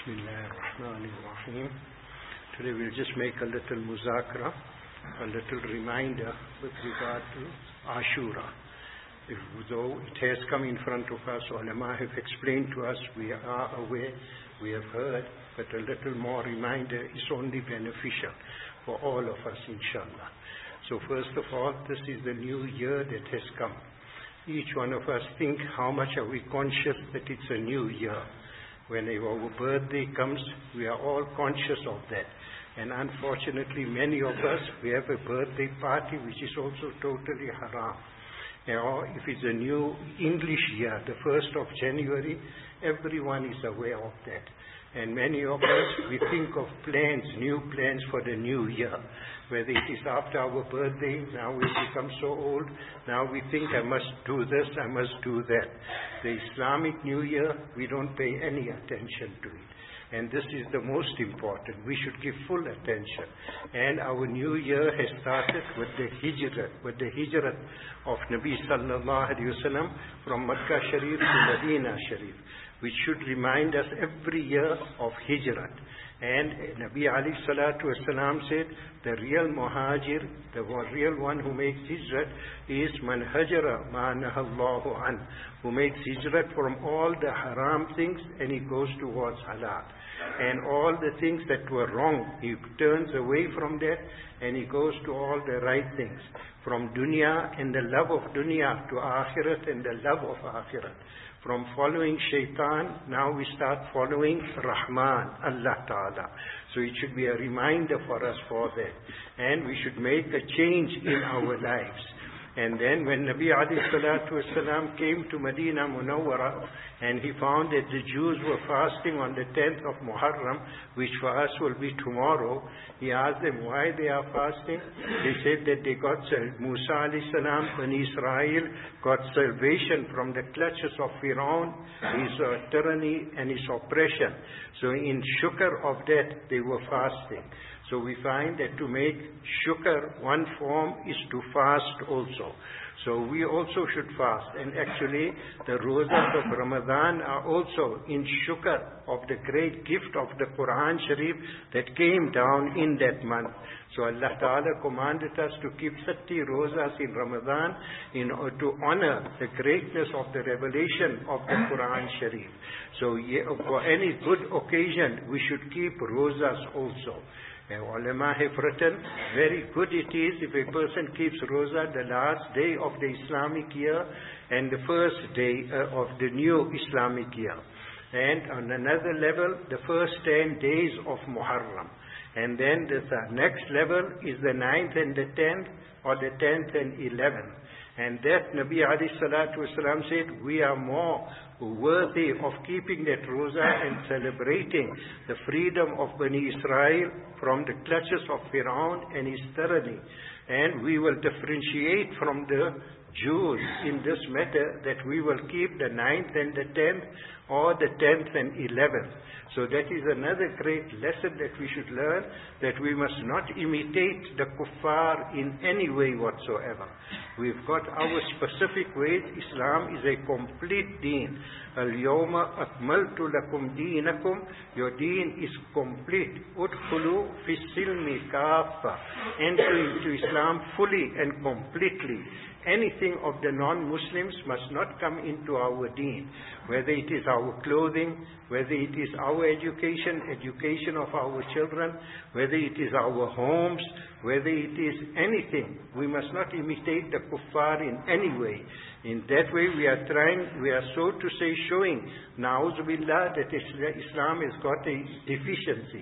Bismillahirrahmanirrahim. Today we'll just make a little muzakara, a little reminder with regard to Ashura. Though it has come in front of us, ulama have explained to us, we are aware, we have heard, but a little more reminder is only beneficial for all of us, inshallah. So first of all, this is the new year that has come. Each one of us think, how much are we conscious that it's a new year? Whenever our birthday comes, we are all conscious of that. And unfortunately, many of us, we have a birthday party which is also totally haram. Or if it's a new English year, the 1st of January, everyone is aware of that. And many of us, we think of plans, new plans for the new year. Whether it is after our birthday, now we become so old, now we think I must do this, I must do that. The Islamic New Year, we don't pay any attention to it. And this is the most important. We should give full attention. And our new year has started with the hijrah of Nabi sallallahu alayhi wa sallam from Makkah Sharif to Medina Sharif, which should remind us every year of hijrah. And Nabi alayhi salatu wasalam said, the real muhajir, the real one who makes hijrah is man hajara ma nahallahu an, who makes hijrah from all the haram things and he goes towards halal. And all the things that were wrong, he turns away from that and he goes to all the right things. From dunya and the love of dunya to akhirat and the love of akhirat. From following shaitan, now we start following Rahman, Allah Ta'ala. So it should be a reminder for us for that. And we should make a change in our lives. And then when Nabi alayhi salatu wasalam came to Medina Munawwara and he found that the Jews were fasting on the 10th of Muharram, which for us will be tomorrow, he asked them why they are fasting. They said that they got Musa alayhi salam and Israel got salvation from the clutches of Firaun, his tyranny and his oppression. So in shukr of that, they were fasting. So we find that to make shukr, one form is to fast also. So we also should fast. And actually, the rosas of Ramadan are also in shukr of the great gift of the Quran Sharif that came down in that month. So Allah Ta'ala commanded us to keep 30 rosas in Ramadan in order to honor the greatness of the revelation of the Quran Sharif. So for any good occasion, we should keep rosas also. Ulama have written, very good it is if a person keeps Roza the last day of the Islamic year and the first day of the new Islamic year. And on another level, the first 10 days of Muharram. And then the next level is the 9th and the 10th, or the 10th and 11th. And that Nabi alayhi salatu wasalam said, we are more worthy of keeping that roza and celebrating the freedom of Bani Israel from the clutches of Firaun and his tyranny. And we will differentiate from the Jews in this matter that we will keep the 9th and the 10th or the 10th and 11th. So that is another great lesson that we should learn, that we must not imitate the kuffar in any way whatsoever. We've got our specific ways. Islam is a complete deen. Al-yawma akmaltu lakum deenakum. Your deen is complete. Udkhulu fi silmi kaffa. Enter into Islam fully and completely. Anything of the non-Muslims must not come into our deen. Whether it is our clothing, whether it is our education of our children, whether it is our homes, whether it is anything, we must not imitate the kuffar in any way. In that way we are so to say showing, na'udhu billah, that Islam has got a deficiency.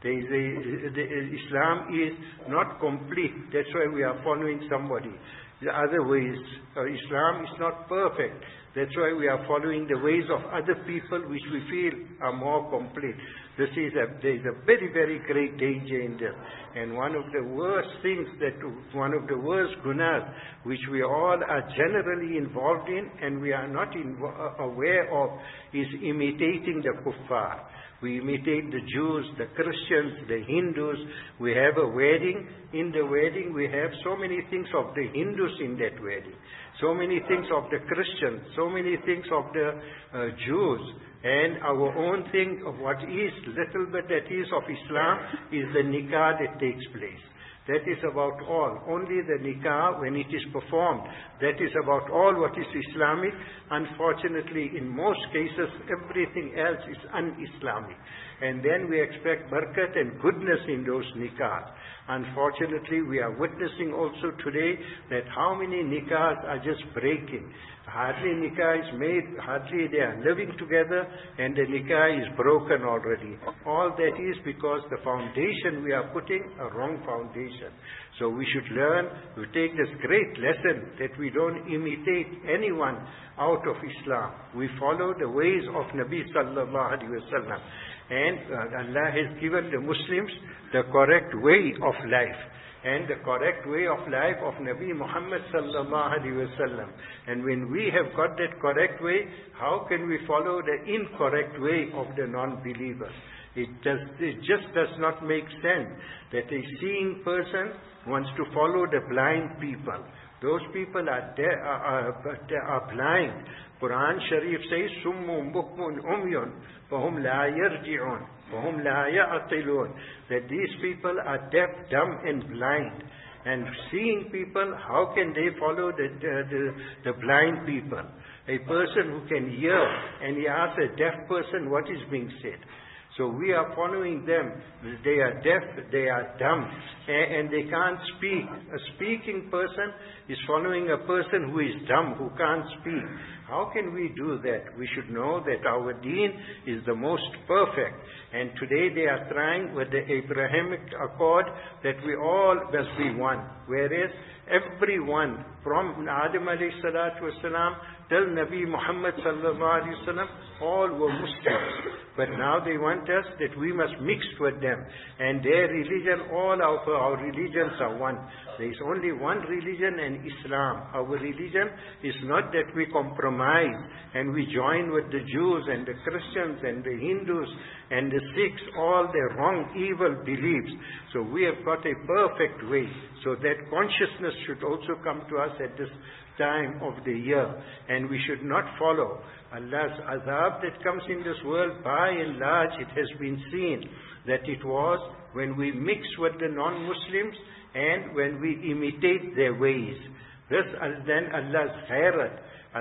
Islam is not complete. That's why we are following somebody. The other ways, Islam is not perfect. That's why we are following the ways of other people which we feel are more complete. There is a very, very great danger in this. And one of the worst things, one of the worst gunas which we all are generally involved in and we are not aware of is imitating the kuffar. We imitate the Jews, the Christians, the Hindus. We have a wedding. In the wedding, we have so many things of the Hindus in that wedding. so many things of the Christians, so many things of the Jews, and our own thing of what is little bit that is of Islam is the nikah that takes place. That is about all. Only the nikah, when it is performed, that is about all what is Islamic. Unfortunately, in most cases, everything else is un-Islamic. And then we expect barakat and goodness in those nikahs. Unfortunately, we are witnessing also today that how many nikahs are just breaking. Hardly nikah is made, hardly they are living together, and the nikah is broken already. All that is because the foundation we are putting, a wrong foundation. So we should learn, we take this great lesson that we don't imitate anyone out of Islam. We follow the ways of Nabi sallallahu alaihi wasallam. And Allah has given the Muslims the correct way of life. And the correct way of life of Nabi Muhammad sallallahu alaihi wasallam. And when we have got that correct way, how can we follow the incorrect way of the non-believers? It just does not make sense that a seeing person wants to follow the blind people. Those people are blind. Quran Sharif says, "Summun bukmun umyun, fahum la yarji'un, fahum la ya'qilun." That these people are deaf, dumb, and blind. And seeing people, how can they follow the blind people? A person who can hear, and he asks a deaf person what is being said. So we are following them. They are deaf, they are dumb, and they can't speak. A speaking person is following a person who is dumb, who can't speak. How can we do that? We should know that our deen is the most perfect. And today they are trying with the Abrahamic Accord that we all must be one. Whereas everyone from Adam alayhi salatu wasalam till Nabi Muhammad sallallahu alayhi wasallam, all were Muslims. But now they want us that we must mix with them. And their religion, all of our religions are one. There is only one religion, and Islam. Our religion is not that we compromise and we join with the Jews and the Christians and the Hindus and the Sikhs, all their wrong, evil beliefs. So we have got a perfect way. So that consciousness should also come to us at this time of the year. And we should not follow Allah's azab that comes in this world. By and large, it has been seen that it was when we mix with the non-Muslims and when we imitate their ways. This then Allah's khairat,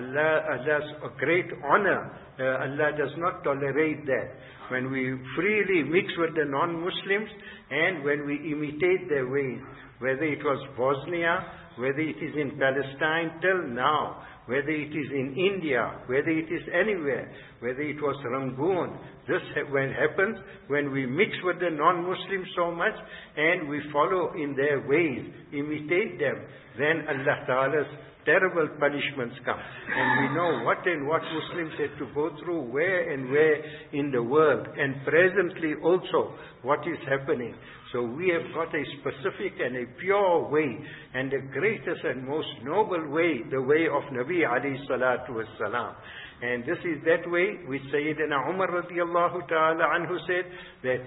Allah's great honor, Allah does not tolerate that. When we freely mix with the non-Muslims and when we imitate their ways, whether it was Bosnia, whether it is in Palestine till now, whether it is in India, whether it is anywhere, whether it was Rangoon, this when happens, when we mix with the non-Muslims so much and we follow in their ways, imitate them, then Allah Ta'ala's terrible punishments come. And we know what and what Muslims had to go through, where and where in the world, and presently also what is happening. So we have got a specific and a pure way, and the greatest and most noble way, the way of Nabi alayhi salatu wassalam. And this is that way which Sayyidina Umar radiallahu ta'ala anhu said that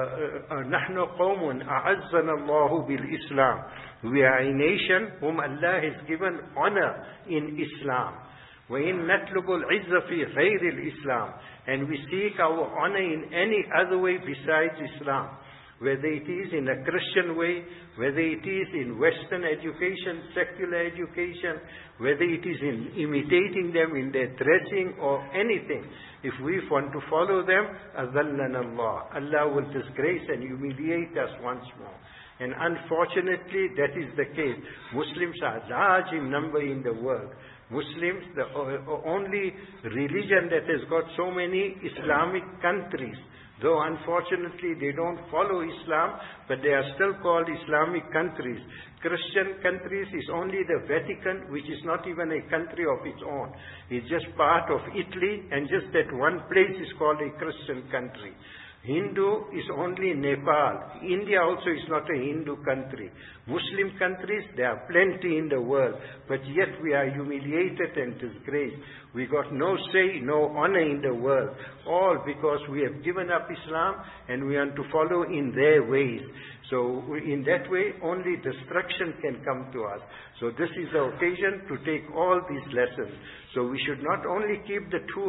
نَحْنُ قَوْمٌ أَعَزَّنَ اللَّهُ بِالْإِسْلَامِ. We are a nation whom Allah has given honor in Islam. وَإِن نَطْلُبُ الْعِزَّ فِي غَيْرِ الْإِسْلَامِ. And we seek our honor in any other way besides Islam. Whether it is in a Christian way, whether it is in Western education, secular education, whether it is in imitating them in their dressing or anything. If we want to follow them, أَذَلَّنَا اللَّهُ. Allah will disgrace and humiliate us once more. And unfortunately, that is the case. Muslims are large in number in the world. Muslims, the only religion that has got so many Islamic countries. Though unfortunately they don't follow Islam, but they are still called Islamic countries. Christian countries is only the Vatican, which is not even a country of its own. It's just part of Italy, and just that one place is called a Christian country. Hindu is only Nepal. India also is not a Hindu country. Muslim countries, there are plenty in the world, but yet we are humiliated and disgraced. We got no say, no honor in the world, all because we have given up Islam and we want to follow in their ways. So in that way, only destruction can come to us. So this is the occasion to take all these lessons. So we should not only keep the two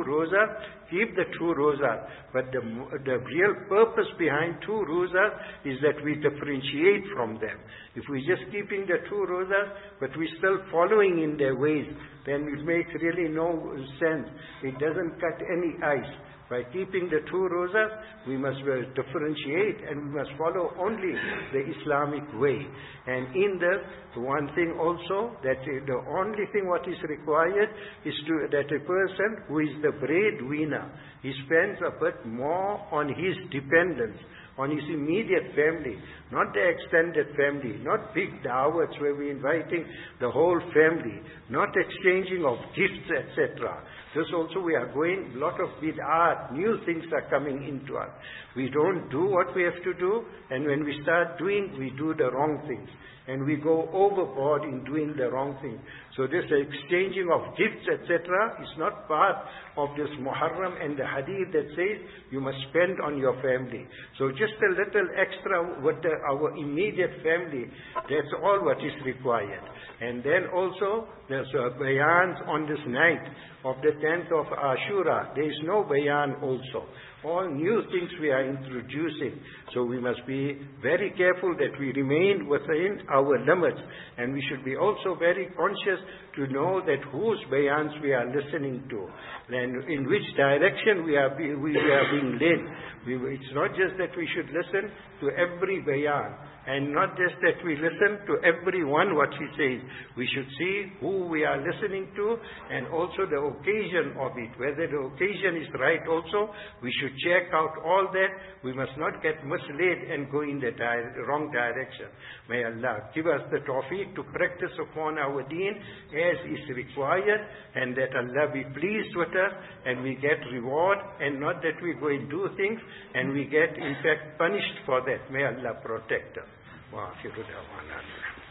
rosas, but the real purpose behind two rosas is that we differentiate from them. If we're just keeping the two rosas, but we're still following in their ways, then it makes really no sense. It doesn't cut any ice. By keeping the two rosas, we must differentiate and we must follow only the Islamic way. And in the one thing also, that the only thing what is required is that a person who is the breadwinner, he spends a bit more on his dependents, on his immediate family, not the extended family, not big da'wats where we're inviting the whole family, not exchanging of gifts, etc. This also we are going, a lot of bid'at, new things are coming into us. We don't do what we have to do, and when we start doing, we do the wrong things. And we go overboard in doing the wrong thing. So this exchanging of gifts, etc., is not part of this Muharram and the hadith that says you must spend on your family. So just a little extra with our immediate family, that's all what is required. And then also, there's bayans on this night of the 10th of Ashura. There is no bayan also. All new things we are introducing. So we must be very careful that we remain within our limits. And we should be also very conscious to know that whose bayans we are listening to. And in which direction we are being led. It's not just that we should listen to every bayan. And not just that we listen to everyone what he says. We should see who we are listening to and also the occasion of it. Whether the occasion is right also, we should check out all that. We must not get misled and go in the wrong direction. May Allah give us the tawfiq to practice upon our deen as is required, and that Allah be pleased with us and we get reward, and not that we go and do things and we get in fact punished for that. May Allah protect us. وآخر دعوانا